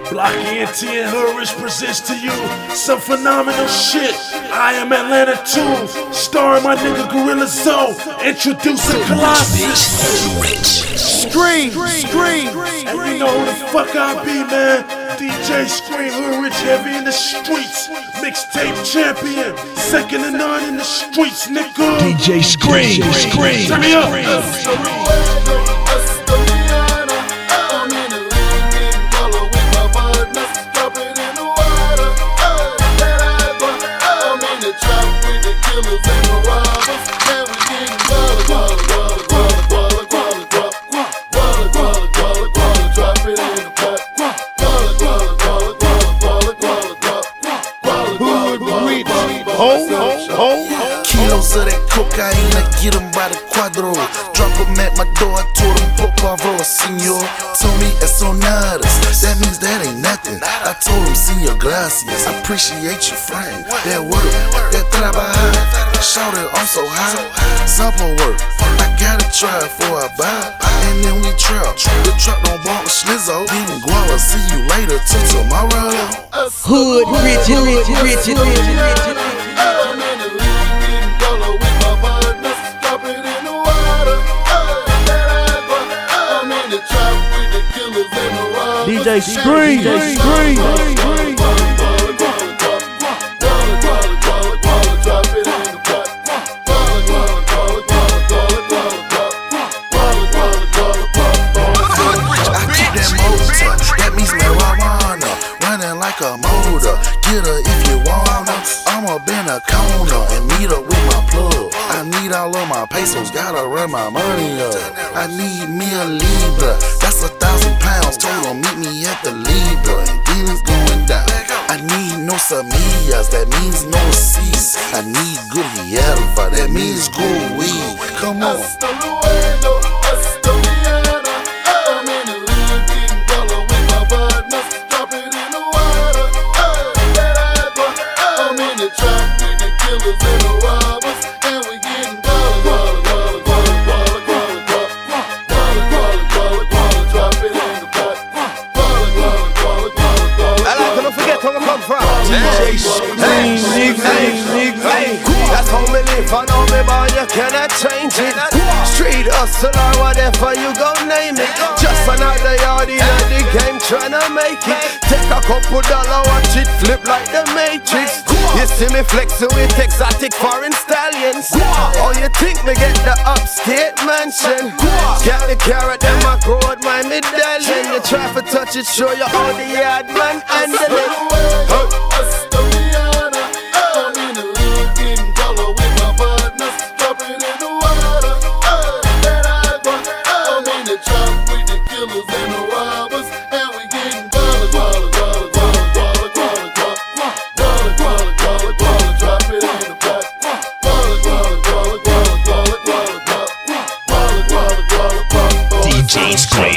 Block ENT and Hood presents to you some phenomenal shit. I am Atlanta 2, starring my nigga Gorilla Zoe, introducing Colossus. Scream. And you know who the fuck I be, man. DJ Scream, Hood Rich heavy in the streets. Mixtape champion, second to none in the streets, nigga. DJ Scream. Turn me up. Kilos of that cocaine, I get them by the cuadro. Drop them at my door, I told them, por favor, senor. Told me eso nada, that means that ain't nothing. I told him, senor, gracias, I appreciate your friend. That work, that trabajar, shout it, I'm so high. Sample work, I gotta try it before I buy. And then we trap, the truck don't bump the slizzo. Then guava, see you later, till tomorrow. Hood Rich. DJ Scream. Like a motor, get her if you wanna. I'ma bend a corner and meet her with my plug. I need all of my pesos, gotta run my money up. I need me a Libra, that's 1,000 pounds. Told her meet me at the Libra, and then it's going down. I need no semillas, that means no seeds. I need good hierba, that means good weed. Come on. That's how me live, I know me born, you cannot change it. Street hustle or whatever you gon' name it. Just another yardie in the game tryna make it. Take a couple dollar, watch it flip like the Matrix. You see me flexing with exotic foreign stallions. Oh, you think me get the upstate mansion? Get the carrot, then my gold, my medallion. You try to touch it, show you all the yard man handle it. DJ Scream.